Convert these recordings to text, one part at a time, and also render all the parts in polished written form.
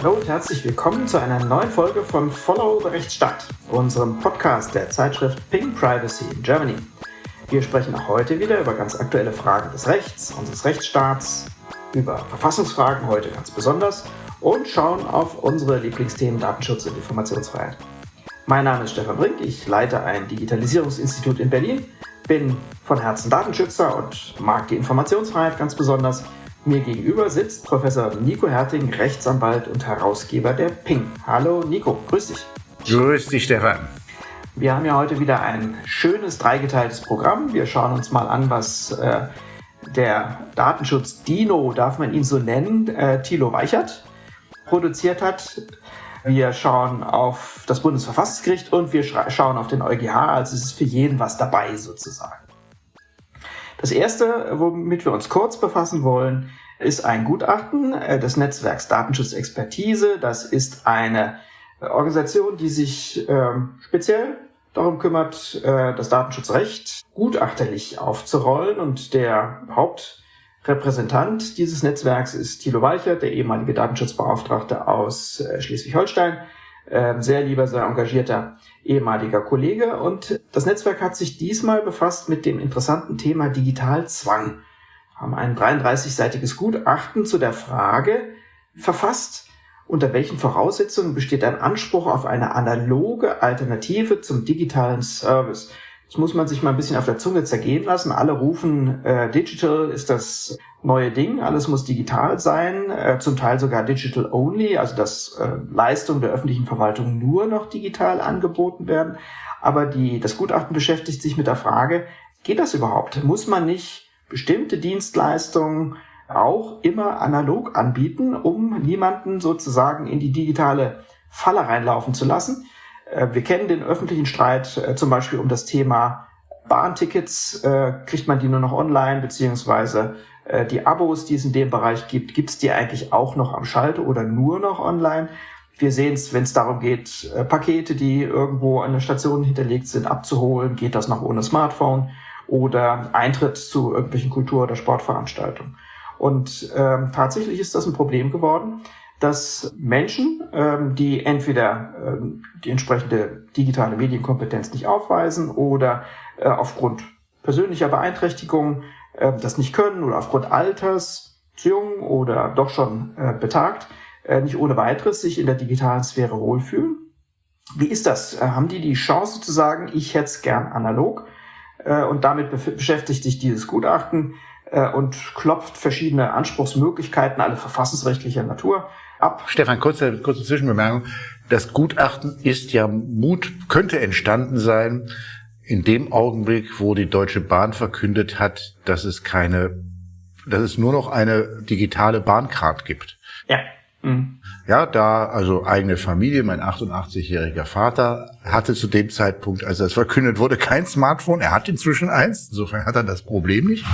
Hallo und herzlich willkommen zu einer neuen Folge von Follow the Rechtsstaat, unserem Podcast der Zeitschrift Ping Privacy in Germany. Wir sprechen auch heute wieder über ganz aktuelle Fragen des Rechts, unseres Rechtsstaats, über Verfassungsfragen heute ganz besonders und schauen auf unsere Lieblingsthemen Datenschutz und Informationsfreiheit. Mein Name ist Stefan Brink, ich leite ein Digitalisierungsinstitut in Berlin, bin von Herzen Datenschützer und mag die Informationsfreiheit ganz besonders. Mir gegenüber sitzt Professor Nico Herting, Rechtsanwalt und Herausgeber der Ping. Hallo Nico, grüß dich. Grüß dich, Stefan. Wir haben ja heute wieder ein schönes dreigeteiltes Programm. Wir schauen uns mal an, was der Datenschutz-Dino, darf man ihn so nennen, Thilo Weichert produziert hat. Wir schauen auf das Bundesverfassungsgericht und wir schauen auf den EuGH, also es ist für jeden was dabei sozusagen. Das erste, womit wir uns kurz befassen wollen, ist ein Gutachten des Netzwerks Datenschutzexpertise. Das ist eine Organisation, die sich speziell darum kümmert, das Datenschutzrecht gutachterlich aufzurollen. Und der Hauptrepräsentant dieses Netzwerks ist Thilo Weichert, der ehemalige Datenschutzbeauftragte aus Schleswig-Holstein. Sehr lieber, sehr engagierter ehemaliger Kollege. Und das Netzwerk hat sich diesmal befasst mit dem interessanten Thema Digitalzwang. Haben ein 33-seitiges Gutachten zu der Frage verfasst, unter welchen Voraussetzungen besteht ein Anspruch auf eine analoge Alternative zum digitalen Service. Das muss man sich mal ein bisschen auf der Zunge zergehen lassen. Alle rufen, Digital ist das neue Ding, alles muss digital sein, zum Teil sogar digital only, also dass Leistungen der öffentlichen Verwaltung nur noch digital angeboten werden. Aber das Gutachten beschäftigt sich mit der Frage, geht das überhaupt? Muss man nicht bestimmte Dienstleistungen auch immer analog anbieten, um niemanden sozusagen in die digitale Falle reinlaufen zu lassen? Wir kennen den öffentlichen Streit zum Beispiel um das Thema Bahntickets. Kriegt man die nur noch online, beziehungsweise die Abos, die es in dem Bereich gibt, gibt es die eigentlich auch noch am Schalter oder nur noch online? Wir sehen es, wenn es darum geht, Pakete, die irgendwo an der Station hinterlegt sind, abzuholen. Geht das noch ohne Smartphone? Oder Eintritt zu irgendwelchen Kultur- oder Sportveranstaltungen? Und tatsächlich ist das ein Problem geworden, dass Menschen, die entweder die entsprechende digitale Medienkompetenz nicht aufweisen oder aufgrund persönlicher Beeinträchtigung das nicht können oder aufgrund Alters, zu jung oder doch schon betagt, nicht ohne weiteres sich in der digitalen Sphäre wohlfühlen. Wie ist das? Haben die Chance zu sagen, ich hätte es gern analog? Und damit beschäftigt sich dieses Gutachten und klopft verschiedene Anspruchsmöglichkeiten, alle verfassungsrechtlicher Natur, ab. Stefan, kurze Zwischenbemerkung. Das Gutachten könnte entstanden sein in dem Augenblick, wo die Deutsche Bahn verkündet hat, dass es nur noch eine digitale Bahncard gibt. Ja. Mhm. Ja, also eigene Familie, mein 88-jähriger Vater hatte zu dem Zeitpunkt, als das verkündet wurde, kein Smartphone. Er hat inzwischen eins, insofern hat er das Problem nicht.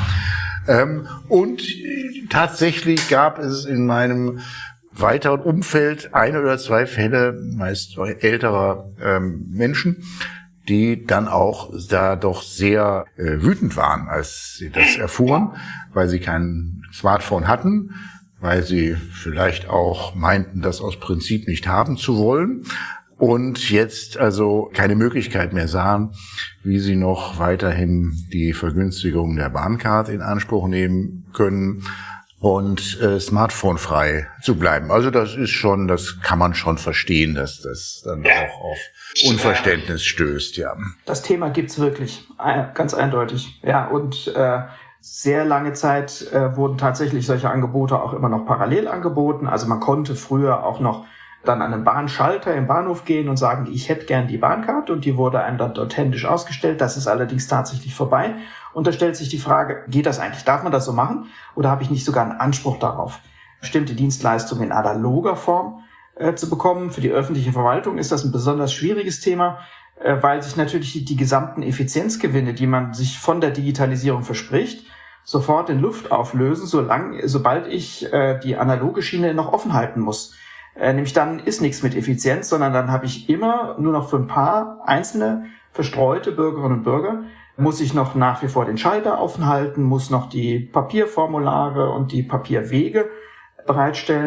Und tatsächlich gab es in meinem weiteren Umfeld 1 oder 2 Fälle, meist älterer Menschen, die dann auch da doch sehr wütend waren, als sie das erfuhren, weil sie kein Smartphone hatten, weil sie vielleicht auch meinten, das aus Prinzip nicht haben zu wollen und jetzt also keine Möglichkeit mehr sahen, wie sie noch weiterhin die Vergünstigung der Bahncard in Anspruch nehmen können und smartphonefrei zu bleiben. Also das kann man schon verstehen, dass das dann auch auf Unverständnis stößt, ja. Das Thema gibt's wirklich, ganz eindeutig. Ja, und sehr lange Zeit wurden tatsächlich solche Angebote auch immer noch parallel angeboten. Also man konnte früher auch noch dann an einen Bahnschalter im Bahnhof gehen und sagen, ich hätte gern die Bahncard, und die wurde einem dann dort händisch ausgestellt. Das ist allerdings tatsächlich vorbei. Und da stellt sich die Frage, geht das eigentlich? Darf man das so machen? Oder habe ich nicht sogar einen Anspruch darauf, bestimmte Dienstleistungen in analoger Form zu bekommen? Für die öffentliche Verwaltung ist das ein besonders schwieriges Thema, weil sich natürlich die gesamten Effizienzgewinne, die man sich von der Digitalisierung verspricht, sofort in Luft auflösen, sobald ich die analoge Schiene noch offen halten muss. Nämlich dann ist nichts mit Effizienz, sondern dann habe ich immer nur noch für ein paar einzelne verstreute Bürgerinnen und Bürger, muss ich noch nach wie vor den Schalter offen halten, muss noch die Papierformulare und die Papierwege bereitstellen.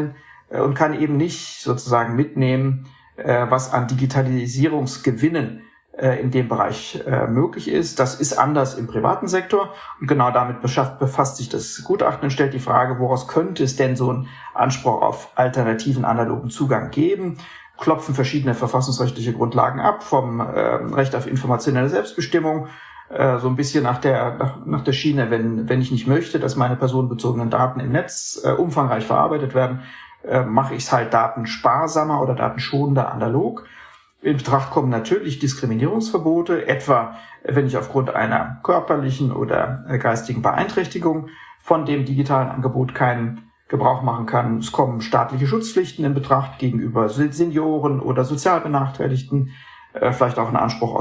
und kann eben nicht sozusagen mitnehmen, was an Digitalisierungsgewinnen in dem Bereich möglich ist. Das ist anders im privaten Sektor und genau damit befasst sich das Gutachten und stellt die Frage, woraus könnte es denn so einen Anspruch auf alternativen analogen Zugang geben? Klopfen verschiedene verfassungsrechtliche Grundlagen ab, vom Recht auf informationelle Selbstbestimmung, so ein bisschen nach der Schiene, wenn ich nicht möchte, dass meine personenbezogenen Daten im Netz umfangreich verarbeitet werden, mache ich es halt datensparsamer oder datenschonender analog. In Betracht kommen natürlich Diskriminierungsverbote, etwa wenn ich aufgrund einer körperlichen oder geistigen Beeinträchtigung von dem digitalen Angebot keinen Gebrauch machen kann. Es kommen staatliche Schutzpflichten in Betracht gegenüber Senioren oder sozial Benachteiligten, vielleicht auch ein Anspruch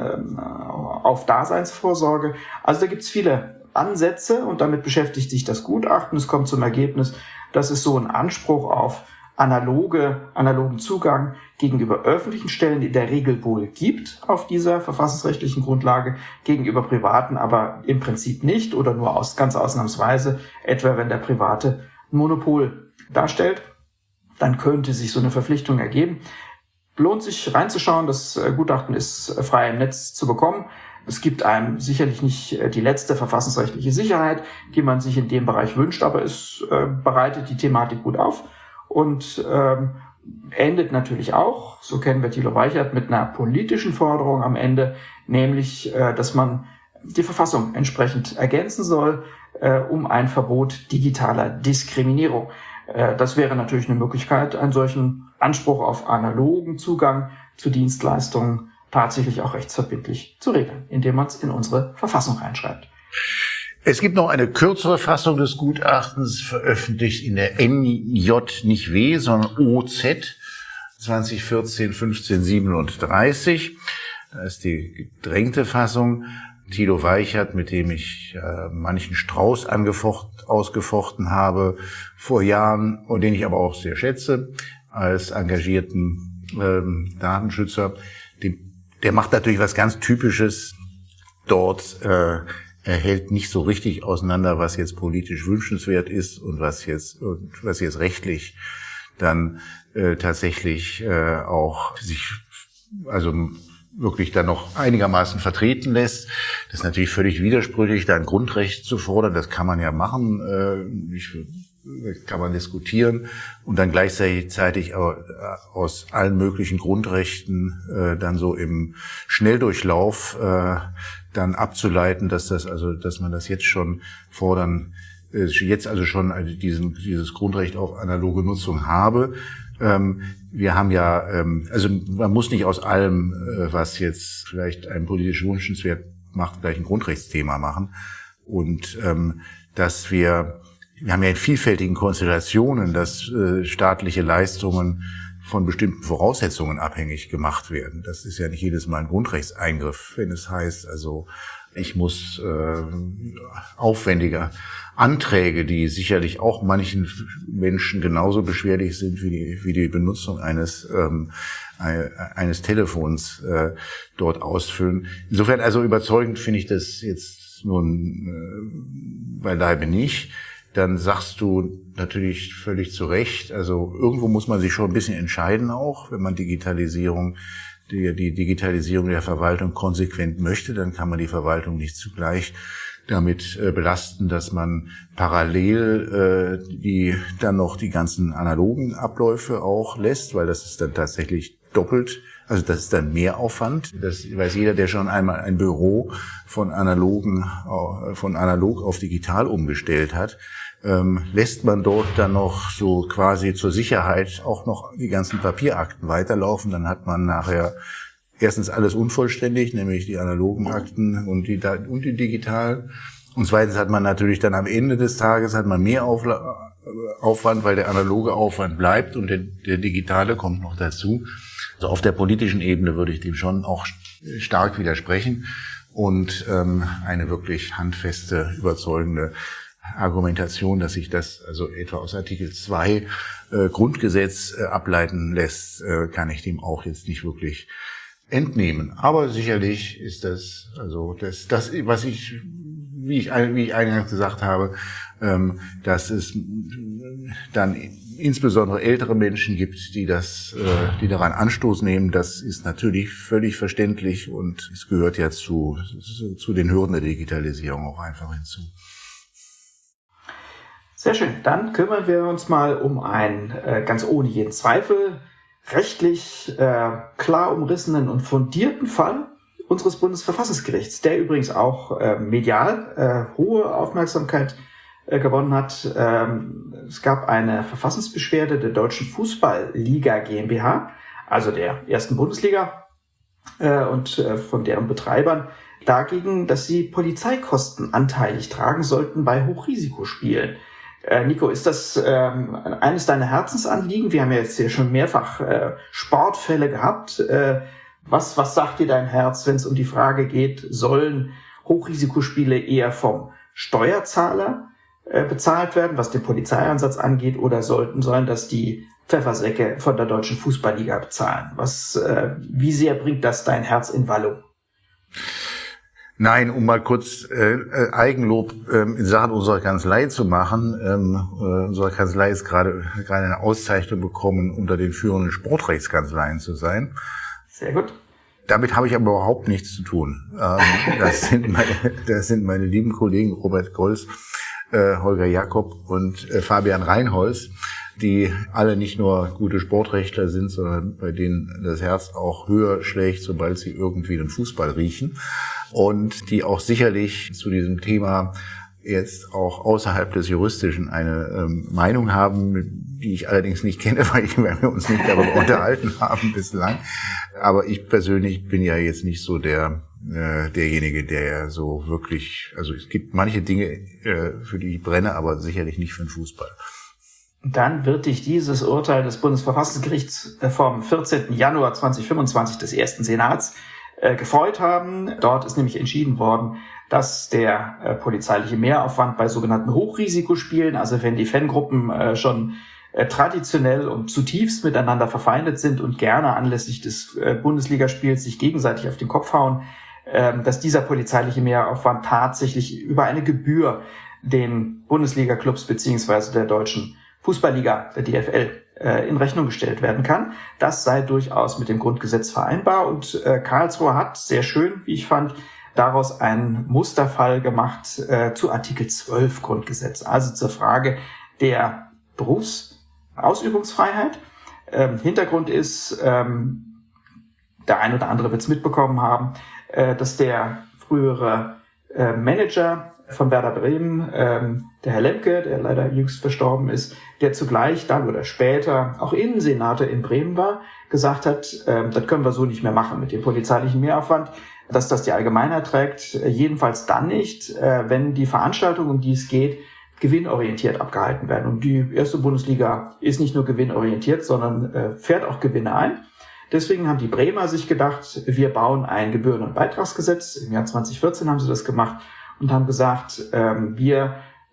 auf Daseinsvorsorge. Also da gibt es viele Ansätze und damit beschäftigt sich das Gutachten. Es kommt zum Ergebnis, dass es so einen Anspruch auf analogen Zugang gegenüber öffentlichen Stellen in der Regel wohl gibt auf dieser verfassungsrechtlichen Grundlage, gegenüber privaten aber im Prinzip nicht oder nur ganz ausnahmsweise, etwa wenn der Private ein Monopol darstellt, dann könnte sich so eine Verpflichtung ergeben. Lohnt sich reinzuschauen, das Gutachten ist frei im Netz zu bekommen. Es gibt einem sicherlich nicht die letzte verfassungsrechtliche Sicherheit, die man sich in dem Bereich wünscht, aber es bereitet die Thematik gut auf. Und endet natürlich auch, so kennen wir Thilo Weichert, mit einer politischen Forderung am Ende, nämlich, dass man die Verfassung entsprechend ergänzen soll, um ein Verbot digitaler Diskriminierung. Das wäre natürlich eine Möglichkeit, einen solchen Anspruch auf analogen Zugang zu Dienstleistungen tatsächlich auch rechtsverbindlich zu regeln, indem man es in unsere Verfassung reinschreibt. Es gibt noch eine kürzere Fassung des Gutachtens, veröffentlicht in der NJ, nicht W, sondern OZ 2014-1537. Da ist die gedrängte Fassung. Thilo Weichert, mit dem ich manchen Strauß ausgefochten habe vor Jahren und den ich aber auch sehr schätze als engagierten Datenschützer. Der macht natürlich was ganz Typisches dort. Er hält nicht so richtig auseinander, was jetzt politisch wünschenswert ist und was jetzt rechtlich dann tatsächlich auch sich wirklich dann noch einigermaßen vertreten lässt. Das ist natürlich völlig widersprüchlich, da ein Grundrecht zu fordern. Das kann man ja machen, kann man diskutieren und dann gleichzeitig aus allen möglichen Grundrechten dann so im Schnelldurchlauf dann abzuleiten, dass man das jetzt schon fordern, dieses Grundrecht auf analoge Nutzung habe. Wir haben ja, man muss nicht aus allem, was jetzt vielleicht einem politisch wünschenswert macht, gleich ein Grundrechtsthema machen. Und dass wir haben ja in vielfältigen Konstellationen, dass staatliche Leistungen von bestimmten Voraussetzungen abhängig gemacht werden. Das ist ja nicht jedes Mal ein Grundrechtseingriff, wenn es heißt, also ich muss aufwendige Anträge, die sicherlich auch manchen Menschen genauso beschwerlich sind wie die Benutzung eines Telefons dort ausfüllen. Insofern also überzeugend finde ich das jetzt nun beileibe nicht. Dann sagst du natürlich völlig zu Recht, also irgendwo muss man sich schon ein bisschen entscheiden auch, wenn man die Digitalisierung der Verwaltung konsequent möchte, dann kann man die Verwaltung nicht zugleich damit belasten, dass man parallel dann noch die ganzen analogen Abläufe auch lässt, weil das ist dann tatsächlich doppelt, also das ist dann Mehraufwand. Das weiß jeder, der schon einmal ein Büro von analog auf digital umgestellt hat. Lässt man dort dann noch so quasi zur Sicherheit auch noch die ganzen Papierakten weiterlaufen, dann hat man nachher erstens alles unvollständig, nämlich die analogen Akten und die digitalen. Und zweitens hat man natürlich dann am Ende des Tages mehr Aufwand, weil der analoge Aufwand bleibt und der digitale kommt noch dazu. Also auf der politischen Ebene würde ich dem schon auch stark widersprechen und eine wirklich handfeste, überzeugende Argumentation, dass sich das also etwa aus Artikel 2 Grundgesetz ableiten lässt, kann ich dem auch jetzt nicht wirklich entnehmen. Aber sicherlich ist das, also das, was ich wie ich eingangs gesagt habe, dass es dann insbesondere ältere Menschen gibt, die daran Anstoß nehmen. Das ist natürlich völlig verständlich und es gehört ja zu den Hürden der Digitalisierung auch einfach hinzu. Sehr schön. Dann kümmern wir uns mal um einen ganz ohne jeden Zweifel rechtlich klar umrissenen und fundierten Fall unseres Bundesverfassungsgerichts, der übrigens auch medial hohe Aufmerksamkeit gewonnen hat. Es gab eine Verfassungsbeschwerde der Deutschen Fußball-Liga GmbH, also der ersten Bundesliga und von deren Betreibern, dagegen, dass sie Polizeikosten anteilig tragen sollten bei Hochrisikospielen. Nico, ist das eines deiner Herzensanliegen? Wir haben ja jetzt hier schon mehrfach Sportfälle gehabt. Was sagt dir dein Herz, wenn es um die Frage geht, sollen Hochrisikospiele eher vom Steuerzahler bezahlt werden, was den Polizeieinsatz angeht, oder sollen das die Pfeffersäcke von der Deutschen Fußballliga bezahlen? Wie sehr bringt das dein Herz in Wallung? Nein, um mal kurz Eigenlob in Sachen unserer Kanzlei zu machen. Unsere Kanzlei ist gerade eine Auszeichnung bekommen, unter den führenden Sportrechtskanzleien zu sein. Sehr gut. Damit habe ich aber überhaupt nichts zu tun. Das sind meine lieben Kollegen Robert Golz, Holger Jakob und Fabian Reinholz, die alle nicht nur gute Sportrechtler sind, sondern bei denen das Herz auch höher schlägt, sobald sie irgendwie den Fußball riechen. Und die auch sicherlich zu diesem Thema jetzt auch außerhalb des Juristischen eine Meinung haben, die ich allerdings nicht kenne, weil wir uns nicht darüber unterhalten haben bislang. Aber ich persönlich bin ja jetzt nicht so derjenige, der so wirklich, also es gibt manche Dinge, für die ich brenne, aber sicherlich nicht für den Fußball. Dann wird dich dieses Urteil des Bundesverfassungsgerichts vom 14. Januar 2025 des ersten Senats gefreut haben. Dort ist nämlich entschieden worden, dass der polizeiliche Mehraufwand bei sogenannten Hochrisikospielen, also wenn die Fangruppen schon traditionell und zutiefst miteinander verfeindet sind und gerne anlässlich des Bundesligaspiels sich gegenseitig auf den Kopf hauen, dass dieser polizeiliche Mehraufwand tatsächlich über eine Gebühr den Bundesliga-Clubs beziehungsweise der Deutschen Fußballliga, der DFL, in Rechnung gestellt werden kann. Das sei durchaus mit dem Grundgesetz vereinbar und Karlsruhe hat, sehr schön, wie ich fand, daraus einen Musterfall gemacht zu Artikel 12 Grundgesetz, also zur Frage der Berufsausübungsfreiheit. Hintergrund ist, der ein oder andere wird es mitbekommen haben, dass der frühere Manager von Werder Bremen, der Herr Lemke, der leider jüngst verstorben ist, der zugleich dann oder später auch Innensenator in Bremen war, gesagt hat, das können wir so nicht mehr machen mit dem polizeilichen Mehraufwand, dass das die Allgemeinheit trägt, jedenfalls dann nicht, wenn die Veranstaltungen, um die es geht, gewinnorientiert abgehalten werden. Und die erste Bundesliga ist nicht nur gewinnorientiert, sondern fährt auch Gewinne ein. Deswegen haben die Bremer sich gedacht, wir bauen ein Gebühren- und Beitragsgesetz. Im Jahr 2014 haben sie das gemacht und haben gesagt, wir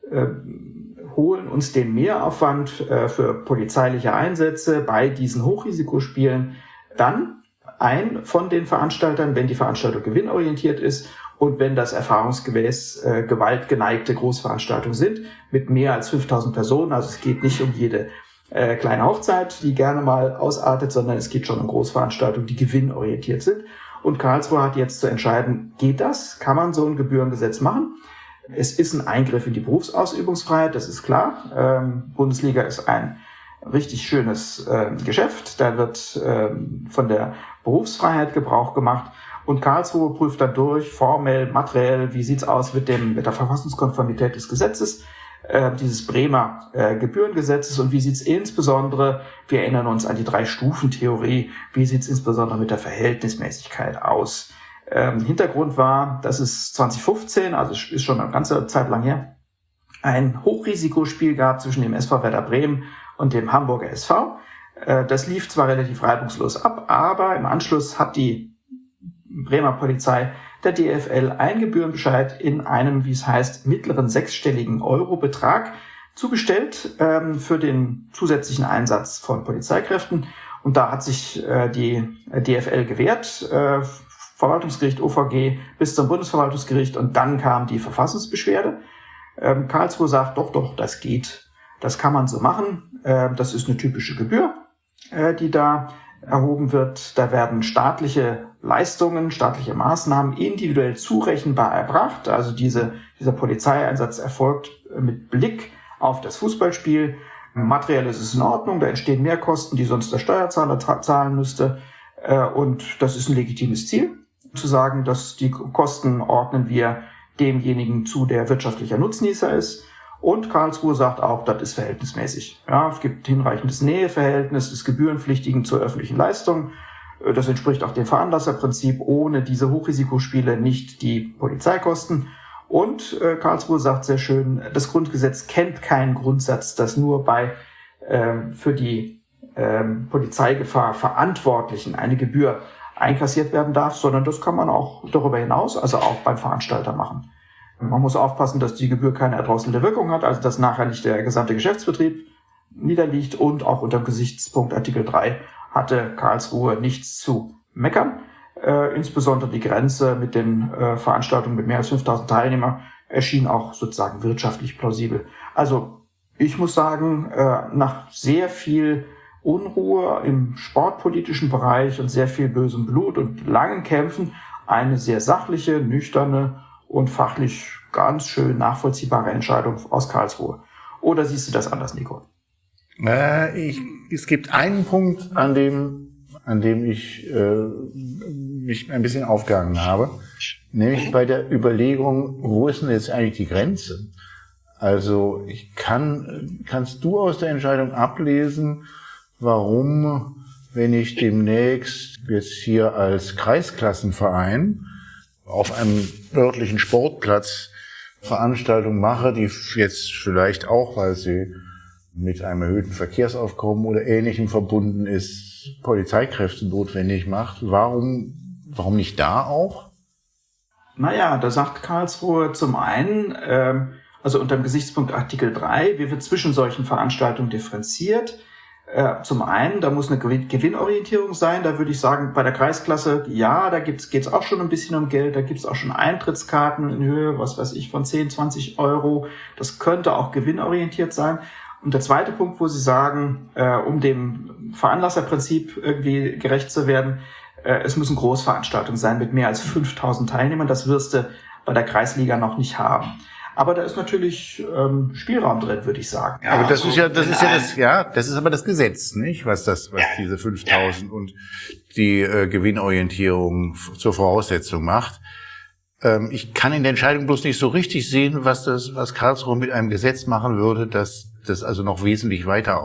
holen uns den Mehraufwand für polizeiliche Einsätze bei diesen Hochrisikospielen dann ein von den Veranstaltern, wenn die Veranstaltung gewinnorientiert ist und wenn das erfahrungsgemäß gewaltgeneigte Großveranstaltungen sind mit mehr als 5.000 Personen. Also es geht nicht um jede kleine Hochzeit, die gerne mal ausartet, sondern es geht schon um Großveranstaltungen, die gewinnorientiert sind. Und Karlsruhe hat jetzt zu entscheiden, geht das? Kann man so ein Gebührengesetz machen? Es ist ein Eingriff in die Berufsausübungsfreiheit, das ist klar. Bundesliga ist ein richtig schönes Geschäft. Da wird von der Berufsfreiheit Gebrauch gemacht. Und Karlsruhe prüft dann durch, formell, materiell, wie sieht's aus mit der Verfassungskonformität des Gesetzes, dieses Bremer Gebührengesetzes und wie sieht's insbesondere, wir erinnern uns an die 3-Stufen-Theorie, wie sieht's insbesondere mit der Verhältnismäßigkeit aus? Hintergrund war, dass es 2015, also ist schon eine ganze Zeit lang her, ein Hochrisikospiel gab zwischen dem SV Werder Bremen und dem Hamburger SV. Das lief zwar relativ reibungslos ab, aber im Anschluss hat die Bremer Polizei der DFL einen Gebührenbescheid in einem, wie es heißt, mittleren 6-stelligen Euro-Betrag zugestellt für den zusätzlichen Einsatz von Polizeikräften. Und da hat sich die DFL gewehrt, Verwaltungsgericht, OVG, bis zum Bundesverwaltungsgericht und dann kam die Verfassungsbeschwerde. Karlsruhe sagt, doch, das geht. Das kann man so machen. Das ist eine typische Gebühr, die da erhoben wird. Da werden staatliche Leistungen, staatliche Maßnahmen individuell zurechenbar erbracht. Also dieser Polizeieinsatz erfolgt mit Blick auf das Fußballspiel. Materiell ist es in Ordnung, da entstehen Mehrkosten, die sonst der Steuerzahler zahlen müsste. Und das ist ein legitimes Ziel, zu sagen, dass die Kosten ordnen wir demjenigen zu, der wirtschaftlicher Nutznießer ist. Und Karlsruhe sagt auch, das ist verhältnismäßig. Ja, es gibt hinreichendes Näheverhältnis des Gebührenpflichtigen zur öffentlichen Leistung. Das entspricht auch dem Veranlasserprinzip, ohne diese Hochrisikospiele nicht die Polizeikosten. Und Karlsruhe sagt sehr schön, das Grundgesetz kennt keinen Grundsatz, dass nur bei für die Polizeigefahr Verantwortlichen eine Gebühr einkassiert werden darf, sondern das kann man auch darüber hinaus, also auch beim Veranstalter machen. Man muss aufpassen, dass die Gebühr keine erdrosselnde Wirkung hat, also dass nachher nicht der gesamte Geschäftsbetrieb niederliegt, und auch unter dem Gesichtspunkt Artikel 3 hatte Karlsruhe nichts zu meckern. Insbesondere die Grenze mit den Veranstaltungen mit mehr als 5.000 Teilnehmern erschien auch sozusagen wirtschaftlich plausibel. Also ich muss sagen, nach sehr viel Unruhe im sportpolitischen Bereich und sehr viel bösem Blut und langen Kämpfen eine sehr sachliche, nüchterne und fachlich ganz schön nachvollziehbare Entscheidung aus Karlsruhe. Oder siehst du das anders, Nico? Es gibt einen Punkt, an dem ich mich ein bisschen aufgehangen habe, nämlich bei der Überlegung, wo ist denn jetzt eigentlich die Grenze? Also kannst du aus der Entscheidung ablesen, warum, wenn ich demnächst jetzt hier als Kreisklassenverein auf einem örtlichen Sportplatz Veranstaltungen mache, die jetzt vielleicht auch, weil sie mit einem erhöhten Verkehrsaufkommen oder Ähnlichem verbunden ist, Polizeikräfte notwendig macht, warum nicht da auch? Naja, da sagt Karlsruhe zum einen, also unter dem Gesichtspunkt Artikel 3, wie wird zwischen solchen Veranstaltungen differenziert? Zum einen, da muss eine Gewinnorientierung sein. Da würde ich sagen, bei der Kreisklasse, ja, da geht's auch schon ein bisschen um Geld. Da gibt's auch schon Eintrittskarten in Höhe, was weiß ich, von 10, 20 Euro. Das könnte auch gewinnorientiert sein. Und der zweite Punkt, wo Sie sagen, um dem Veranlasserprinzip irgendwie gerecht zu werden, es müssen Großveranstaltungen sein mit mehr als 5.000 Teilnehmern. Das wirst du bei der Kreisliga noch nicht haben. Aber da ist natürlich Spielraum drin, würde ich sagen. Ja, aber das ist aber das Gesetz, nicht? Was diese 5.000 und die Gewinnorientierung zur Voraussetzung macht. Ich kann in der Entscheidung bloß nicht so richtig sehen, was Karlsruhe mit einem Gesetz machen würde, das also noch wesentlich weiter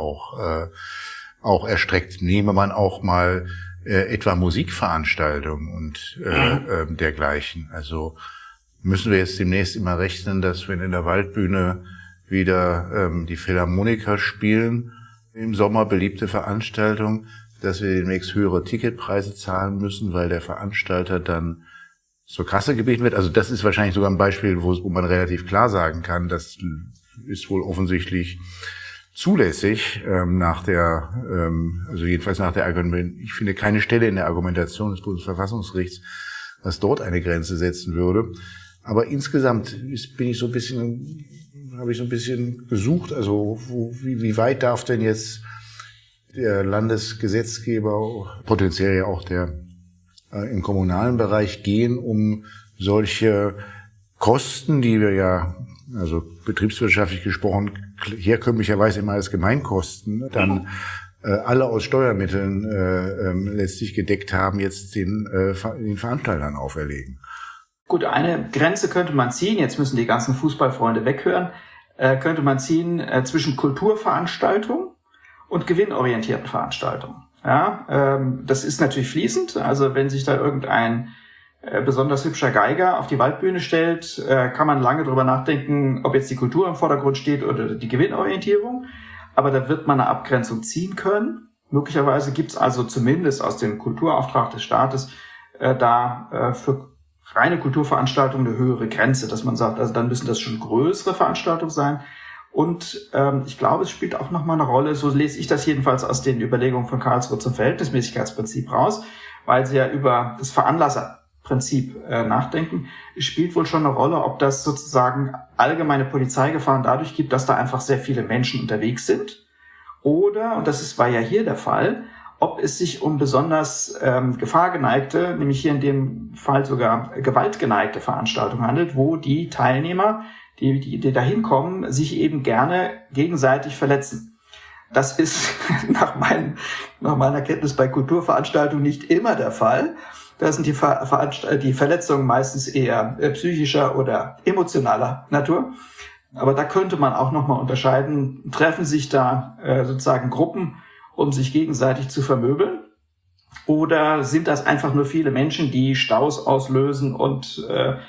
auch erstreckt. Nehme man auch mal etwa Musikveranstaltungen und dergleichen. Also müssen wir jetzt demnächst immer rechnen, dass wenn in der Waldbühne wieder die Philharmoniker spielen, im Sommer beliebte Veranstaltung, dass wir demnächst höhere Ticketpreise zahlen müssen, weil der Veranstalter dann zur Kasse gebeten wird. Also das ist wahrscheinlich sogar ein Beispiel, wo man relativ klar sagen kann, das ist wohl offensichtlich zulässig also jedenfalls nach der Argumentation. Ich finde keine Stelle in der Argumentation des Bundesverfassungsgerichts, was dort eine Grenze setzen würde. Aber insgesamt habe ich so ein bisschen gesucht, also wie weit darf denn jetzt der Landesgesetzgeber, potenziell ja auch der im kommunalen Bereich gehen, um solche Kosten, die wir ja, also betriebswirtschaftlich gesprochen, herkömmlicherweise immer als Gemeinkosten, dann alle aus Steuermitteln letztlich gedeckt haben, jetzt den Veranstaltern auferlegen. Gut, eine Grenze könnte man ziehen, jetzt müssen die ganzen Fußballfreunde weghören, könnte man ziehen zwischen Kulturveranstaltungen und gewinnorientierten Veranstaltungen. Ja, das ist natürlich fließend, also wenn sich da irgendein besonders hübscher Geiger auf die Waldbühne stellt, kann man lange drüber nachdenken, ob jetzt die Kultur im Vordergrund steht oder die Gewinnorientierung, aber da wird man eine Abgrenzung ziehen können. Möglicherweise gibt's also zumindest aus dem Kulturauftrag des Staates für reine Kulturveranstaltungen eine höhere Grenze, dass man sagt, also dann müssen das schon größere Veranstaltungen sein. Und ich glaube, es spielt auch nochmal eine Rolle, so lese ich das jedenfalls aus den Überlegungen von Karlsruhe zum Verhältnismäßigkeitsprinzip raus, weil sie ja über das Prinzip nachdenken, spielt wohl schon eine Rolle, ob das sozusagen allgemeine Polizeigefahren dadurch gibt, dass da einfach sehr viele Menschen unterwegs sind. Oder, und war ja hier der Fall, ob es sich um besonders gefahrgeneigte, nämlich hier in dem Fall sogar gewaltgeneigte Veranstaltungen handelt, wo die Teilnehmer, die da hinkommen, sich eben gerne gegenseitig verletzen. Das ist nach meiner Kenntnis bei Kulturveranstaltungen nicht immer der Fall. Da sind die Verletzungen meistens eher psychischer oder emotionaler Natur. Aber da könnte man auch nochmal unterscheiden, treffen sich da sozusagen Gruppen, um sich gegenseitig zu vermöbeln? Oder sind das einfach nur viele Menschen, die Staus auslösen und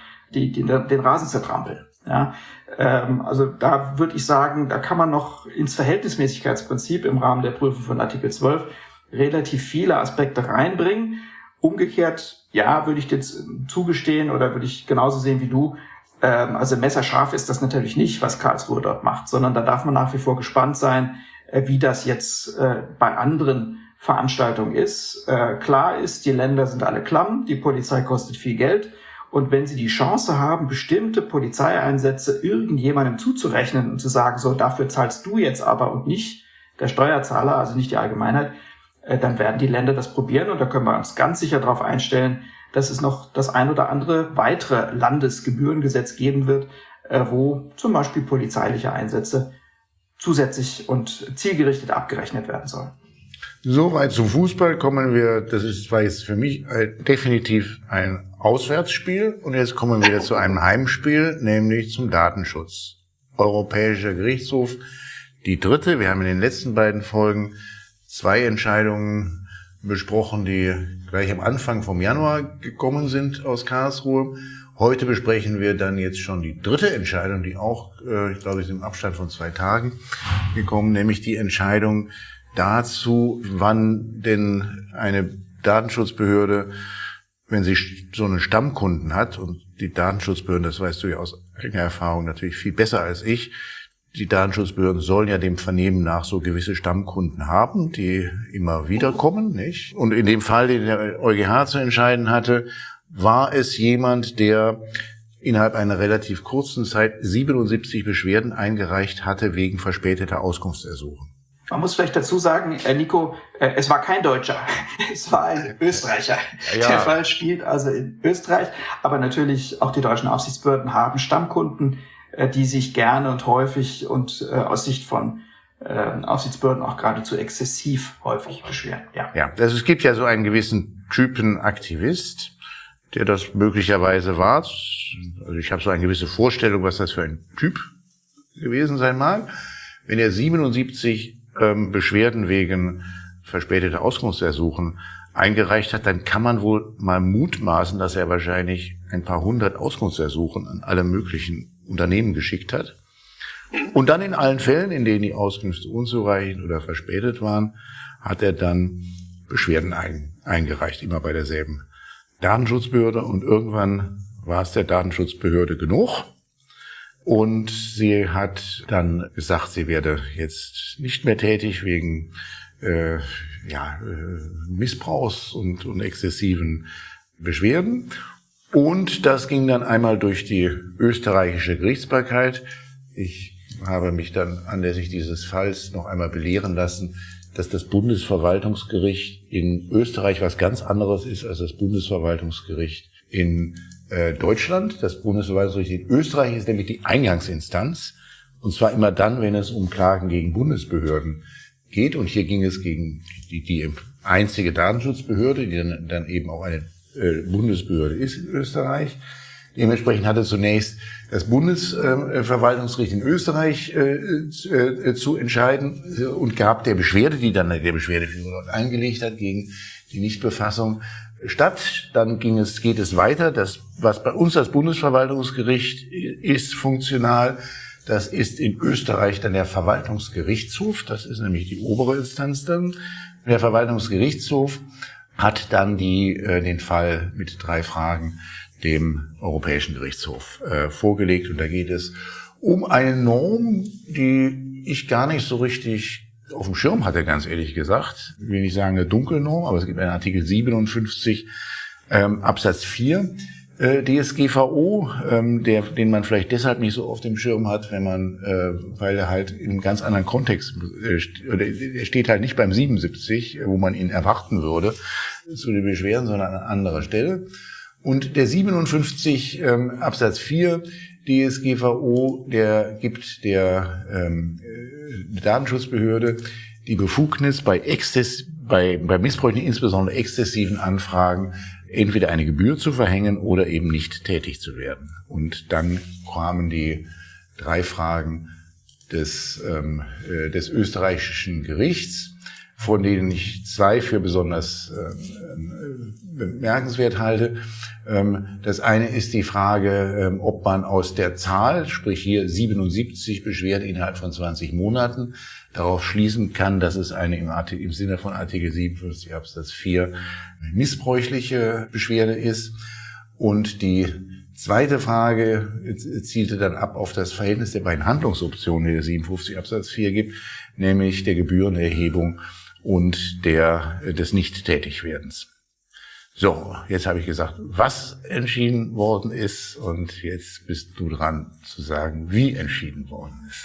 den Rasen zertrampeln? Ja? Also da würde ich sagen, da kann man noch ins Verhältnismäßigkeitsprinzip im Rahmen der Prüfung von Artikel 12 relativ viele Aspekte reinbringen. Umgekehrt, ja, würde ich dir zugestehen oder würde ich genauso sehen wie du, also messerscharf ist das natürlich nicht, was Karlsruhe dort macht, sondern da darf man nach wie vor gespannt sein, wie das jetzt bei anderen Veranstaltungen ist. Klar ist, die Länder sind alle klamm, die Polizei kostet viel Geld und wenn sie die Chance haben, bestimmte Polizeieinsätze irgendjemandem zuzurechnen und zu sagen, so, dafür zahlst du jetzt aber und nicht der Steuerzahler, also nicht die Allgemeinheit, dann werden die Länder das probieren und da können wir uns ganz sicher darauf einstellen, dass es noch das ein oder andere weitere Landesgebührengesetz geben wird, wo zum Beispiel polizeiliche Einsätze zusätzlich und zielgerichtet abgerechnet werden sollen. Soweit zum Fußball kommen wir, war jetzt für mich definitiv ein Auswärtsspiel und jetzt kommen wir wieder zu einem Heimspiel, nämlich zum Datenschutz. Europäischer Gerichtshof, die dritte. Wir haben in den letzten beiden Folgen 2 Entscheidungen besprochen, die gleich am Anfang vom Januar gekommen sind aus Karlsruhe. Heute besprechen wir dann jetzt schon die dritte Entscheidung, die auch, ich glaube, ist im Abstand von 2 Tagen gekommen, nämlich die Entscheidung dazu, wann denn eine Datenschutzbehörde, wenn sie so einen Stammkunden hat, und die Datenschutzbehörden, das weißt du ja aus eigener Erfahrung natürlich viel besser als ich, die Datenschutzbehörden sollen ja dem Vernehmen nach so gewisse Stammkunden haben, die immer wieder kommen, nicht? Und in dem Fall, den der EuGH zu entscheiden hatte, war es jemand, der innerhalb einer relativ kurzen Zeit 77 Beschwerden eingereicht hatte wegen verspäteter Auskunftsersuchen. Man muss vielleicht dazu sagen, Nico, es war kein Deutscher, es war ein Österreicher. Ja. Der Fall spielt also in Österreich, aber natürlich auch die deutschen Aufsichtsbehörden haben Stammkunden, die sich gerne und häufig und aus Sicht von Aufsichtsbehörden auch geradezu exzessiv häufig beschweren. Ja, also es gibt ja so einen gewissen Typen Aktivist, der das möglicherweise war. Also ich habe so eine gewisse Vorstellung, was das für ein Typ gewesen sein mag. Wenn er 77 Beschwerden wegen verspäteter Auskunftsersuchen eingereicht hat, dann kann man wohl mal mutmaßen, dass er wahrscheinlich ein paar 100 Auskunftsersuchen an alle möglichen Unternehmen geschickt hat. Und dann in allen Fällen, in denen die Auskünfte unzureichend oder verspätet waren, hat er dann Beschwerden eingereicht, immer bei derselben Datenschutzbehörde. Und irgendwann war es der Datenschutzbehörde genug. Und sie hat dann gesagt, sie werde jetzt nicht mehr tätig wegen Missbrauchs und exzessiven Beschwerden. Und das ging dann einmal durch die österreichische Gerichtsbarkeit. Ich habe mich dann anlässlich dieses Falls noch einmal belehren lassen, dass das Bundesverwaltungsgericht in Österreich was ganz anderes ist als das Bundesverwaltungsgericht in Deutschland. Das Bundesverwaltungsgericht in Österreich ist nämlich die Eingangsinstanz. Und zwar immer dann, wenn es um Klagen gegen Bundesbehörden geht. Und hier ging es gegen die einzige Datenschutzbehörde, die dann eben auch eine Bundesbehörde ist in Österreich. Dementsprechend hatte zunächst das Bundesverwaltungsgericht in Österreich zu entscheiden und gab der Beschwerde, die dann der Beschwerdeführer eingelegt hat gegen die Nichtbefassung, statt. Dann geht es weiter. Das, was bei uns das Bundesverwaltungsgericht ist, funktional, das ist in Österreich dann der Verwaltungsgerichtshof. Das ist nämlich die obere Instanz dann. Der Verwaltungsgerichtshof hat dann den Fall mit 3 Fragen dem Europäischen Gerichtshof vorgelegt. Und da geht es um eine Norm, die ich gar nicht so richtig auf dem Schirm hatte, ganz ehrlich gesagt. Ich will nicht sagen eine Dunkelnorm, aber es gibt einen Artikel 57 Absatz 4 DSGVO, den man vielleicht deshalb nicht so auf dem Schirm hat, weil er halt in einem ganz anderen Kontext, er steht halt nicht beim 77, wo man ihn erwarten würde, zu den Beschwerden, sondern an anderer Stelle. Und der 57 Absatz 4 DSGVO, der gibt der Datenschutzbehörde die Befugnis, bei missbräuchlichen, insbesondere exzessiven Anfragen, entweder eine Gebühr zu verhängen oder eben nicht tätig zu werden. Und dann kamen die 3 Fragen des österreichischen Gerichts, von denen ich 2 für besonders bemerkenswert halte. Das eine ist die Frage, ob man aus der Zahl, sprich hier 77 Beschwerden innerhalb von 20 Monaten, darauf schließen kann, dass es eine im Sinne von Artikel 57 Absatz 4 missbräuchliche Beschwerde ist. Und die zweite Frage zielte dann ab auf das Verhältnis der beiden Handlungsoptionen, die der 57 Absatz 4 gibt, nämlich der Gebührenerhebung und des Nicht-Tätigwerdens. So, jetzt habe ich gesagt, was entschieden worden ist, und jetzt bist du dran zu sagen, wie entschieden worden ist.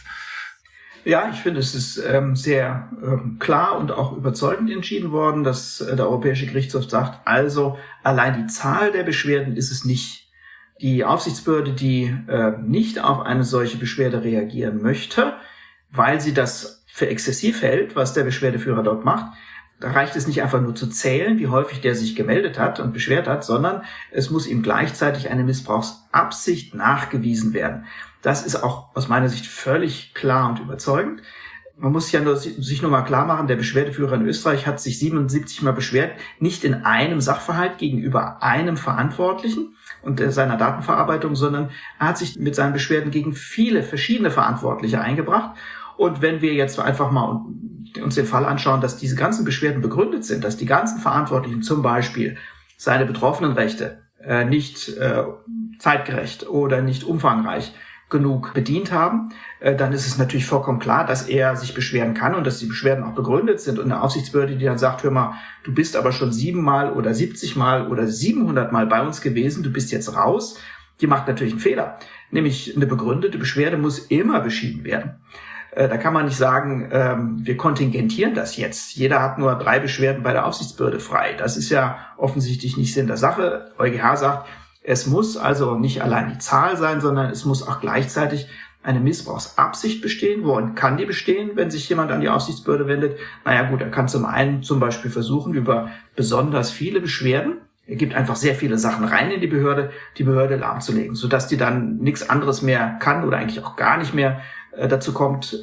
Ja, ich finde, es ist sehr klar und auch überzeugend entschieden worden, dass der Europäische Gerichtshof sagt, also allein die Zahl der Beschwerden ist es nicht. Die Aufsichtsbehörde, die nicht auf eine solche Beschwerde reagieren möchte, weil sie das für exzessiv hält, was der Beschwerdeführer dort macht, da reicht es nicht einfach nur zu zählen, wie häufig der sich gemeldet hat und beschwert hat, sondern es muss ihm gleichzeitig eine Missbrauchsabsicht nachgewiesen werden. Das ist auch aus meiner Sicht völlig klar und überzeugend. Man muss sich nur mal klar machen, der Beschwerdeführer in Österreich hat sich 77 Mal beschwert, nicht in einem Sachverhalt gegenüber einem Verantwortlichen und seiner Datenverarbeitung, sondern er hat sich mit seinen Beschwerden gegen viele verschiedene Verantwortliche eingebracht. Und wenn wir jetzt einfach mal uns den Fall anschauen, dass diese ganzen Beschwerden begründet sind, dass die ganzen Verantwortlichen zum Beispiel seine Betroffenenrechte nicht zeitgerecht oder nicht umfangreich genug bedient haben, dann ist es natürlich vollkommen klar, dass er sich beschweren kann und dass die Beschwerden auch begründet sind. Und eine Aufsichtsbehörde, die dann sagt, hör mal, du bist aber schon 7 Mal oder 70 Mal oder 700 Mal bei uns gewesen, du bist jetzt raus, die macht natürlich einen Fehler. Nämlich eine begründete Beschwerde muss immer beschieden werden. Da kann man nicht sagen, wir kontingentieren das jetzt. Jeder hat nur 3 Beschwerden bei der Aufsichtsbehörde frei. Das ist ja offensichtlich nicht Sinn der Sache. EuGH sagt, es muss also nicht allein die Zahl sein, sondern es muss auch gleichzeitig eine Missbrauchsabsicht bestehen. Worin kann die bestehen, wenn sich jemand an die Aufsichtsbehörde wendet? Naja gut, er kann zum einen zum Beispiel versuchen, über besonders viele Beschwerden, er gibt einfach sehr viele Sachen rein in die Behörde lahmzulegen, sodass die dann nichts anderes mehr kann oder eigentlich auch gar nicht mehr dazu kommt,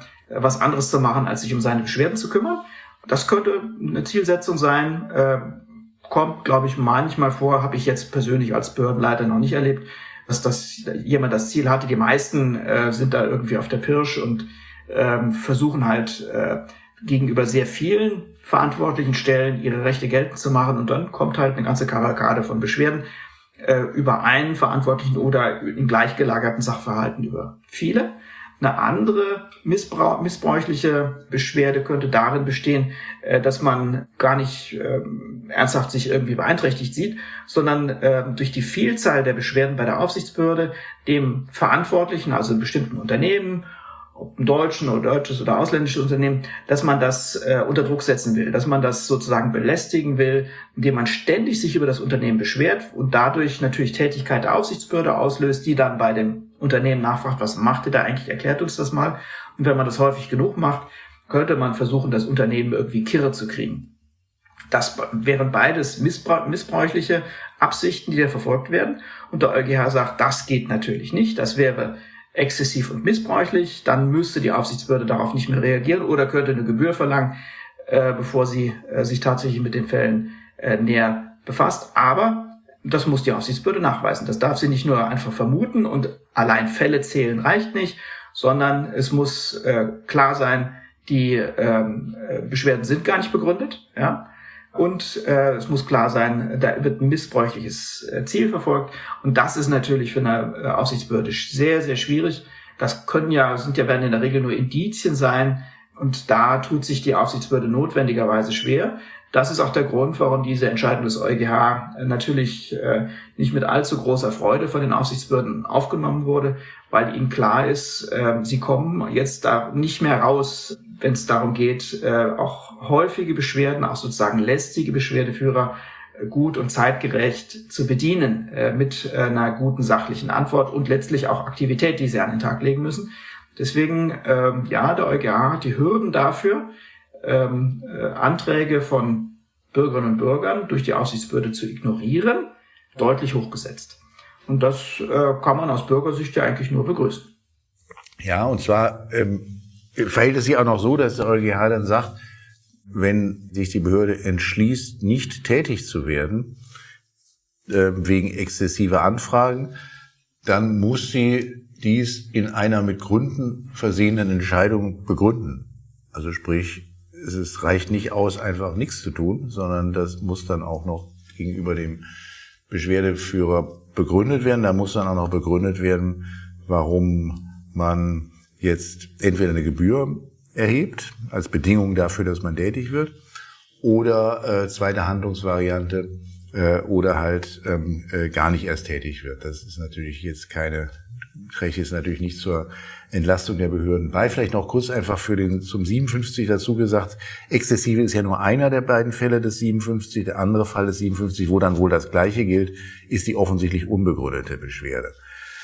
was anderes zu machen, als sich um seine Beschwerden zu kümmern. Das könnte eine Zielsetzung sein, kommt, glaube ich, manchmal vor, habe ich jetzt persönlich als Behördenleiter noch nicht erlebt, dass jemand das Ziel hatte. Die meisten sind da irgendwie auf der Pirsch und versuchen halt gegenüber sehr vielen verantwortlichen Stellen ihre Rechte geltend zu machen, und dann kommt halt eine ganze Kavalkade von Beschwerden über einen Verantwortlichen oder in gleichgelagerten Sachverhalten über viele. Eine andere missbräuchliche Beschwerde könnte darin bestehen, dass man gar nicht ernsthaft sich irgendwie beeinträchtigt sieht, sondern durch die Vielzahl der Beschwerden bei der Aufsichtsbehörde dem Verantwortlichen, also in bestimmten Unternehmen, ob ein deutsches oder ausländisches Unternehmen, dass man das unter Druck setzen will, dass man das sozusagen belästigen will, indem man ständig sich über das Unternehmen beschwert und dadurch natürlich Tätigkeit der Aufsichtsbehörde auslöst, die dann bei dem Unternehmen nachfragt, was macht ihr da eigentlich, erklärt uns das mal. Und wenn man das häufig genug macht, könnte man versuchen, das Unternehmen irgendwie kirre zu kriegen. Das wären beides missbräuchliche Absichten, die da verfolgt werden. Und der EuGH sagt, das geht natürlich nicht, das wäre exzessiv und missbräuchlich, dann müsste die Aufsichtsbehörde darauf nicht mehr reagieren oder könnte eine Gebühr verlangen, bevor sie sich tatsächlich mit den Fällen näher befasst. Aber das muss die Aufsichtsbehörde nachweisen. Das darf sie nicht nur einfach vermuten und allein Fälle zählen reicht nicht, sondern es muss klar sein, die Beschwerden sind gar nicht begründet, ja. Und es muss klar sein, da wird ein missbräuchliches Ziel verfolgt. Und das ist natürlich für eine Aufsichtsbehörde sehr, sehr schwierig. Das werden in der Regel nur Indizien sein. Und da tut sich die Aufsichtsbehörde notwendigerweise schwer. Das ist auch der Grund, warum diese Entscheidung des EuGH natürlich nicht mit allzu großer Freude von den Aufsichtsbehörden aufgenommen wurde, weil ihnen klar ist, sie kommen jetzt da nicht mehr raus, wenn es darum geht, auch häufige Beschwerden, auch sozusagen lästige Beschwerdeführer gut und zeitgerecht zu bedienen, mit einer guten sachlichen Antwort und letztlich auch Aktivität, die sie an den Tag legen müssen. Deswegen, der EuGH hat die Hürden dafür, Anträge von Bürgerinnen und Bürgern durch die Aufsichtsbehörde zu ignorieren, deutlich hochgesetzt. Und das kann man aus Bürgersicht ja eigentlich nur begrüßen. Ja, und zwar verhält es sich auch noch so, dass der EuGH dann sagt, wenn sich die Behörde entschließt, nicht tätig zu werden, wegen exzessiver Anfragen, dann muss sie dies in einer mit Gründen versehenen Entscheidung begründen. Also sprich, es reicht nicht aus, einfach nichts zu tun, sondern das muss dann auch noch gegenüber dem Beschwerdeführer begründet werden. Da muss dann auch noch begründet werden, warum man jetzt entweder eine Gebühr erhebt, als Bedingung dafür, dass man tätig wird, oder zweite Handlungsvariante, oder halt gar nicht erst tätig wird. Das ist natürlich jetzt trägt jetzt natürlich nicht zur Entlastung der Behörden bei. Vielleicht noch kurz einfach zum 57 dazu gesagt, exzessive ist ja nur einer der beiden Fälle des 57, der andere Fall des 57, wo dann wohl das Gleiche gilt, ist die offensichtlich unbegründete Beschwerde.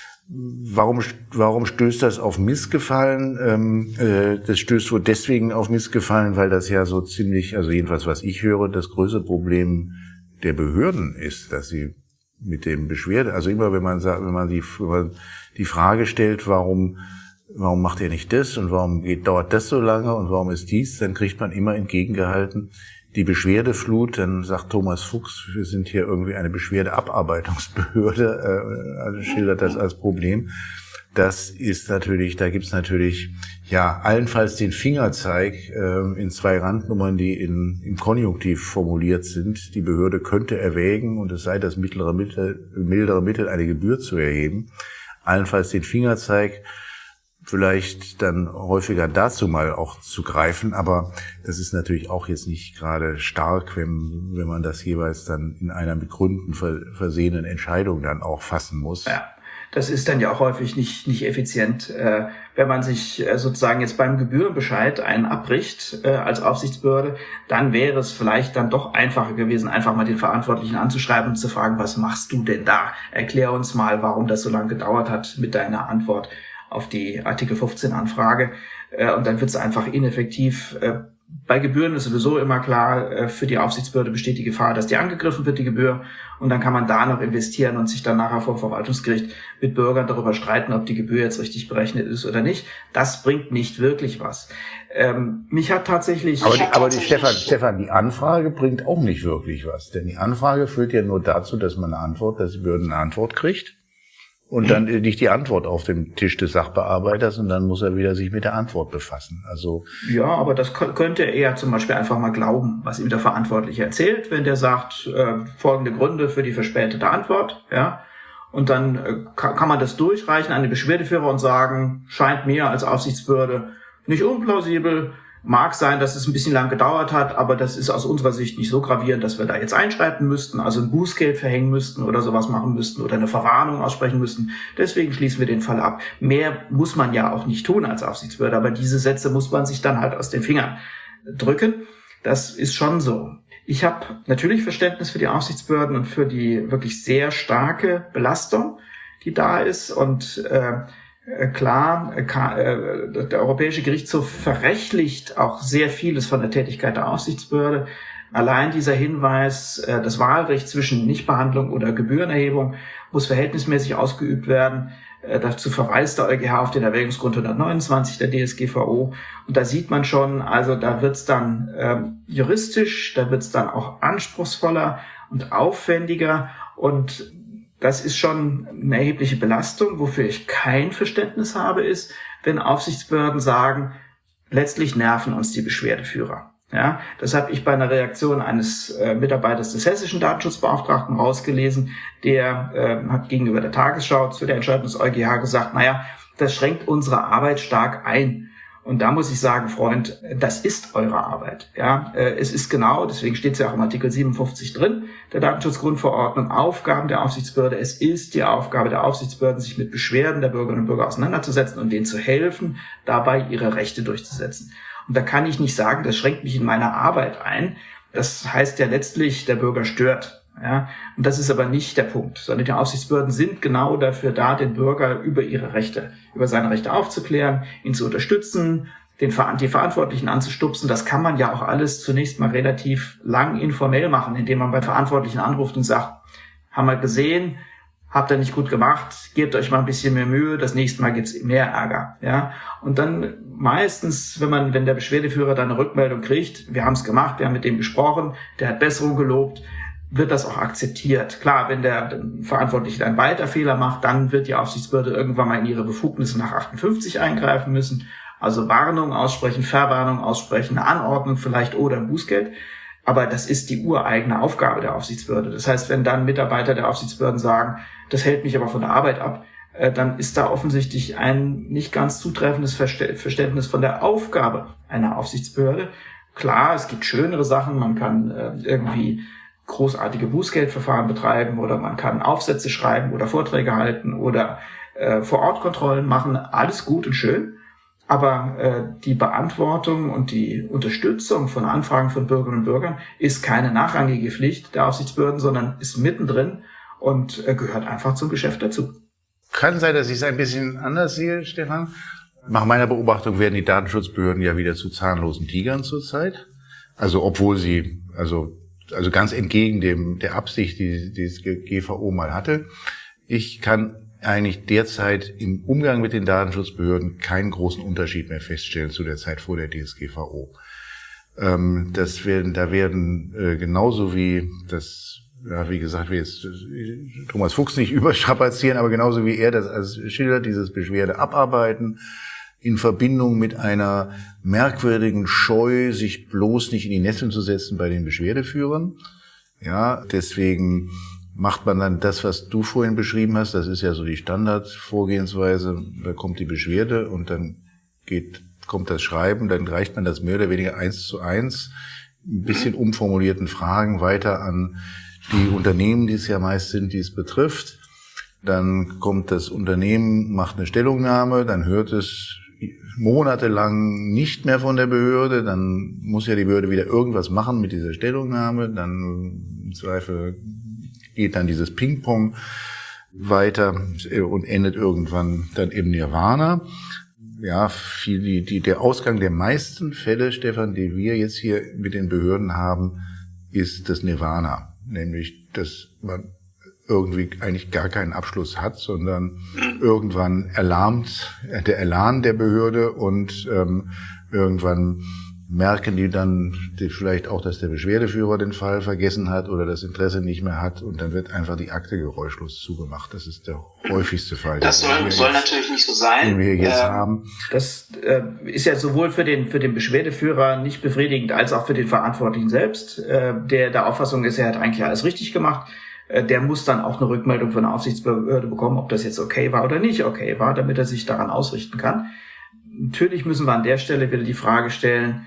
Warum stößt das auf Missgefallen? Das stößt wohl deswegen auf Missgefallen, weil das ja so ziemlich, also jedenfalls was ich höre, das größte Problem der Behörden ist, dass sie mit dem Beschwerde, also immer wenn man die Frage stellt, warum macht ihr nicht das und warum dauert das so lange und warum ist dies, dann kriegt man immer entgegengehalten, die Beschwerdeflut, dann sagt Thomas Fuchs, wir sind hier irgendwie eine Beschwerdeabarbeitungsbehörde, also schildert das als Problem. Das ist natürlich, da gibt's natürlich, ja, allenfalls den Fingerzeig in zwei Randnummern, die im Konjunktiv formuliert sind. Die Behörde könnte erwägen, und es sei das mildere Mittel, eine Gebühr zu erheben. Allenfalls den Fingerzeig, vielleicht dann häufiger dazu mal auch zu greifen, aber das ist natürlich auch jetzt nicht gerade stark, wenn man das jeweils dann in einer mit Gründen versehenen Entscheidung dann auch fassen muss. Ja, das ist dann ja auch häufig nicht effizient. Wenn man sich sozusagen jetzt beim Gebührenbescheid einen abbricht als Aufsichtsbehörde, dann wäre es vielleicht dann doch einfacher gewesen, einfach mal den Verantwortlichen anzuschreiben und zu fragen, was machst du denn da? Erklär uns mal, warum das so lange gedauert hat mit deiner Antwort auf die Artikel 15 Anfrage, und dann wird es einfach ineffektiv. Bei Gebühren ist sowieso immer klar, für die Aufsichtsbehörde besteht die Gefahr, dass die angegriffen wird, die Gebühr, und dann kann man da noch investieren und sich dann nachher vor dem Verwaltungsgericht mit Bürgern darüber streiten, ob die Gebühr jetzt richtig berechnet ist oder nicht. Das bringt nicht wirklich was. Mich hat tatsächlich... Aber Stefan, die Anfrage bringt auch nicht wirklich was, denn die Anfrage führt ja nur dazu, dass die Behörde eine Antwort kriegt. Und dann liegt die Antwort auf dem Tisch des Sachbearbeiters und dann muss er wieder sich mit der Antwort befassen. Also ja, aber das könnte er ja zum Beispiel einfach mal glauben, was ihm der Verantwortliche erzählt, wenn der sagt, folgende Gründe für die verspätete Antwort, ja. Und dann kann man das durchreichen an den Beschwerdeführer und sagen, scheint mir als Aufsichtsbehörde nicht unplausibel. Mag sein, dass es ein bisschen lang gedauert hat, aber das ist aus unserer Sicht nicht so gravierend, dass wir da jetzt einschreiten müssten, also ein Bußgeld verhängen müssten oder sowas machen müssten oder eine Verwarnung aussprechen müssten. Deswegen schließen wir den Fall ab. Mehr muss man ja auch nicht tun als Aufsichtsbehörde, aber diese Sätze muss man sich dann halt aus den Fingern drücken. Das ist schon so. Ich habe natürlich Verständnis für die Aufsichtsbehörden und für die wirklich sehr starke Belastung, die da ist, und klar, der Europäische Gerichtshof verrechtlicht auch sehr vieles von der Tätigkeit der Aufsichtsbehörde. Allein dieser Hinweis, das Wahlrecht zwischen Nichtbehandlung oder Gebührenerhebung muss verhältnismäßig ausgeübt werden. Dazu verweist der EuGH auf den Erwägungsgrund 129 der DSGVO. Und da sieht man schon, also da wird's dann juristisch, da wird's dann auch anspruchsvoller und aufwendiger, und das ist schon eine erhebliche Belastung. Wofür ich kein Verständnis habe, ist, wenn Aufsichtsbehörden sagen, letztlich nerven uns die Beschwerdeführer. Ja, das habe ich bei einer Reaktion eines Mitarbeiters des hessischen Datenschutzbeauftragten rausgelesen. Der hat gegenüber der Tagesschau zu der Entscheidung des EuGH gesagt, naja, das schränkt unsere Arbeit stark ein. Und da muss ich sagen, Freund, das ist eure Arbeit. Ja, es ist genau, deswegen steht es ja auch im Artikel 57 drin, der Datenschutzgrundverordnung, Aufgaben der Aufsichtsbehörde. Es ist die Aufgabe der Aufsichtsbehörden, sich mit Beschwerden der Bürgerinnen und Bürger auseinanderzusetzen und denen zu helfen, dabei ihre Rechte durchzusetzen. Und da kann ich nicht sagen, das schränkt mich in meiner Arbeit ein. Das heißt ja letztlich, der Bürger stört. Ja, und das ist aber nicht der Punkt, sondern die Aufsichtsbehörden sind genau dafür da, den Bürger über seine Rechte aufzuklären, ihn zu unterstützen, die Verantwortlichen anzustupsen. Das kann man ja auch alles zunächst mal relativ lang informell machen, indem man bei Verantwortlichen anruft und sagt, haben wir gesehen, habt ihr nicht gut gemacht, gebt euch mal ein bisschen mehr Mühe, das nächste Mal gibt's mehr Ärger. Ja, und dann meistens, wenn der Beschwerdeführer dann eine Rückmeldung kriegt, wir haben es gemacht, wir haben mit dem gesprochen, der hat Besserung gelobt, wird das auch akzeptiert. Klar, wenn der Verantwortliche einen weiter Fehler macht, dann wird die Aufsichtsbehörde irgendwann mal in ihre Befugnisse nach 58 eingreifen müssen. Also Warnung aussprechen, Verwarnung aussprechen, eine Anordnung vielleicht oder ein Bußgeld. Aber das ist die ureigene Aufgabe der Aufsichtsbehörde. Das heißt, wenn dann Mitarbeiter der Aufsichtsbehörden sagen, das hält mich aber von der Arbeit ab, dann ist da offensichtlich ein nicht ganz zutreffendes Verständnis von der Aufgabe einer Aufsichtsbehörde. Klar, es gibt schönere Sachen, man kann irgendwie großartige Bußgeldverfahren betreiben oder man kann Aufsätze schreiben oder Vorträge halten oder Vor-Ort-Kontrollen machen. Alles gut und schön, aber die Beantwortung und die Unterstützung von Anfragen von Bürgerinnen und Bürgern ist keine nachrangige Pflicht der Aufsichtsbehörden, sondern ist mittendrin und gehört einfach zum Geschäft dazu. Kann sein, dass ich es ein bisschen anders sehe, Stefan. Nach meiner Beobachtung werden die Datenschutzbehörden ja wieder zu zahnlosen Tigern zurzeit. Also obwohl sie, also ganz entgegen der Absicht, die das GVO mal hatte. Ich kann eigentlich derzeit im Umgang mit den Datenschutzbehörden keinen großen Unterschied mehr feststellen zu der Zeit vor der DSGVO. Da werden genauso wie das, ja, wie gesagt, wir jetzt Thomas Fuchs nicht überstrapazieren, aber genauso wie er das als schildert, dieses Beschwerde abarbeiten, in Verbindung mit einer merkwürdigen Scheu, sich bloß nicht in die Nesseln zu setzen bei den Beschwerdeführern. Ja, deswegen macht man dann das, was du vorhin beschrieben hast. Das ist ja so die Standardvorgehensweise. Da kommt die Beschwerde und dann kommt das Schreiben. Dann reicht man das mehr oder weniger 1:1, ein bisschen umformulierten Fragen weiter an die Unternehmen, die es ja meist sind, die es betrifft. Dann kommt das Unternehmen, macht eine Stellungnahme, dann hört es monatelang nicht mehr von der Behörde, dann muss ja die Behörde wieder irgendwas machen mit dieser Stellungnahme, dann im Zweifel geht dann dieses Ping-Pong weiter und endet irgendwann dann im Nirvana. Ja, der Ausgang der meisten Fälle, Stefan, die wir jetzt hier mit den Behörden haben, ist das Nirvana, nämlich, dass man irgendwie eigentlich gar keinen Abschluss hat, sondern irgendwann erlahmt der Elan der Behörde und irgendwann merken die dann vielleicht auch, dass der Beschwerdeführer den Fall vergessen hat oder das Interesse nicht mehr hat und dann wird einfach die Akte geräuschlos zugemacht. Das ist der häufigste Fall. Das soll natürlich nicht so sein. Den wir jetzt haben. Das ist ja sowohl für den Beschwerdeführer nicht befriedigend als auch für den Verantwortlichen selbst, der Auffassung ist, er hat eigentlich alles richtig gemacht. Der muss dann auch eine Rückmeldung von der Aufsichtsbehörde bekommen, ob das jetzt okay war oder nicht okay war, damit er sich daran ausrichten kann. Natürlich müssen wir an der Stelle wieder die Frage stellen,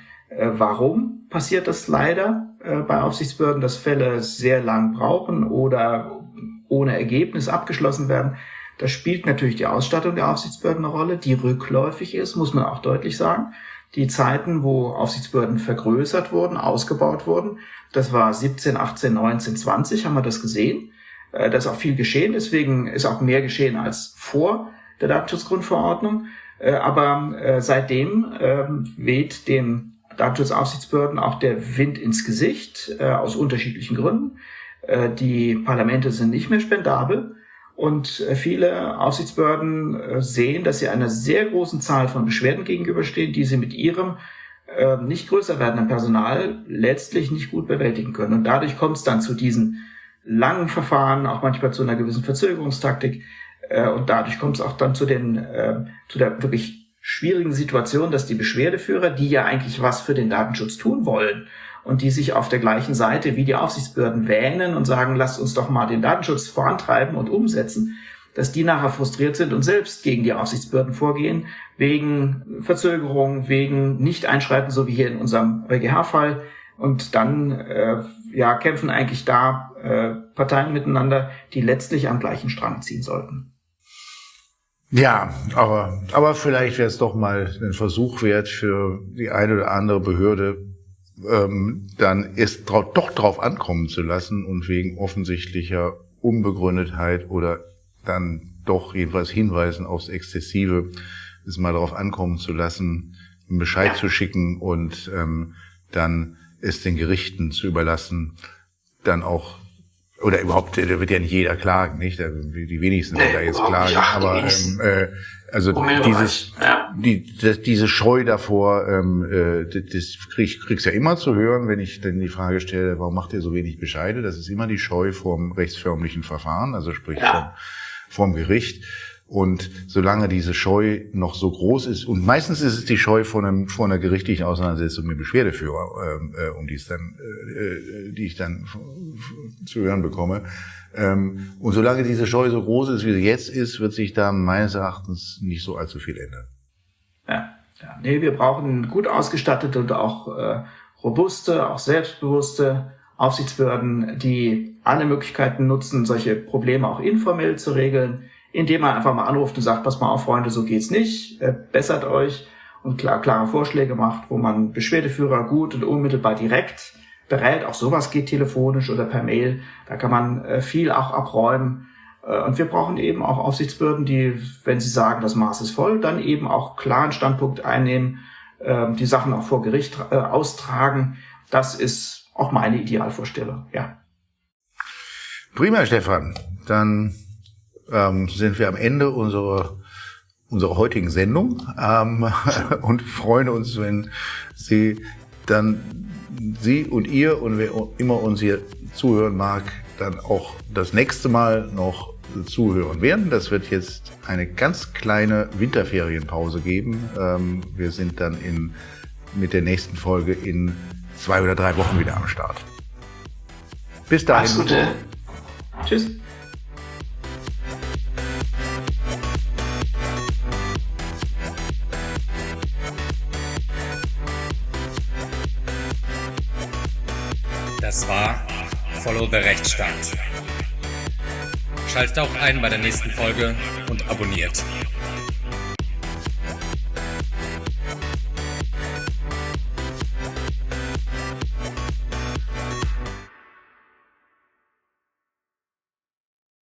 warum passiert das leider bei Aufsichtsbehörden, dass Fälle sehr lang brauchen oder ohne Ergebnis abgeschlossen werden. Da spielt natürlich die Ausstattung der Aufsichtsbehörden eine Rolle, die rückläufig ist, muss man auch deutlich sagen. Die Zeiten, wo Aufsichtsbehörden vergrößert wurden, ausgebaut wurden, das war 17, 18, 19, 20, haben wir das gesehen. Da ist auch viel geschehen, deswegen ist auch mehr geschehen als vor der Datenschutzgrundverordnung. Aber seitdem weht den Datenschutzaufsichtsbehörden auch der Wind ins Gesicht, aus unterschiedlichen Gründen. Die Parlamente sind nicht mehr spendabel und viele Aufsichtsbehörden sehen, dass sie einer sehr großen Zahl von Beschwerden gegenüberstehen, die sie mit ihrem nicht größer werdenden Personal letztlich nicht gut bewältigen können. Und dadurch kommt es dann zu diesen langen Verfahren, auch manchmal zu einer gewissen Verzögerungstaktik. Und dadurch kommt es auch dann zu der wirklich schwierigen Situation, dass die Beschwerdeführer, die ja eigentlich was für den Datenschutz tun wollen und die sich auf der gleichen Seite wie die Aufsichtsbehörden wähnen und sagen, lasst uns doch mal den Datenschutz vorantreiben und umsetzen, dass die nachher frustriert sind und selbst gegen die Aufsichtsbehörden vorgehen, wegen Verzögerung, wegen Nicht-Einschreiten, so wie hier in unserem EuGH-Fall. Und dann kämpfen eigentlich da Parteien miteinander, die letztlich am gleichen Strang ziehen sollten. Ja, aber vielleicht wäre es doch mal ein Versuch wert für die eine oder andere Behörde, dann es doch drauf ankommen zu lassen und wegen offensichtlicher Unbegründetheit oder dann doch jedenfalls Hinweisen aufs Exzessive es mal darauf ankommen zu lassen, einen Bescheid zu schicken und dann es den Gerichten zu überlassen, dann auch, oder überhaupt, da wird ja nicht jeder klagen, nicht? Die wenigsten werden da jetzt klagen, aber also diese Scheu davor, das kriegst ja immer zu hören, wenn ich dann die Frage stelle, warum macht ihr so wenig Bescheide? Das ist immer die Scheu vorm rechtsförmlichen Verfahren, also sprich vom Gericht. Und solange diese Scheu noch so groß ist, und meistens ist es die Scheu vor einer gerichtlichen Auseinandersetzung mit Beschwerdeführer, die ich dann zu hören bekomme. Und solange diese Scheu so groß ist, wie sie jetzt ist, wird sich da meines Erachtens nicht so allzu viel ändern. Nee, wir brauchen gut ausgestattete und auch robuste, auch selbstbewusste Aufsichtsbehörden, die alle Möglichkeiten nutzen, solche Probleme auch informell zu regeln, indem man einfach mal anruft und sagt, pass mal auf, Freunde, so geht's nicht, bessert euch, und klare Vorschläge macht, wo man Beschwerdeführer gut und unmittelbar direkt berät. Auch sowas geht telefonisch oder per Mail. Da kann man viel auch abräumen. Und wir brauchen eben auch Aufsichtsbehörden, die, wenn sie sagen, das Maß ist voll, dann eben auch klaren Standpunkt einnehmen, die Sachen auch vor Gericht austragen. Das ist auch meine Idealvorstellung, ja. Prima, Stefan. Dann sind wir am Ende unserer heutigen Sendung und freuen uns, wenn Sie und ihr und wer immer uns hier zuhören mag, dann auch das nächste Mal noch zuhören werden. Das wird jetzt eine ganz kleine Winterferienpause geben. Wir sind dann mit der nächsten Folge in 2 oder 3 Wochen wieder am Start. Bis dahin. Alles Gute. Tschüss. Das war Follow the Rechtsstaat. Schaltet auch ein bei der nächsten Folge und abonniert.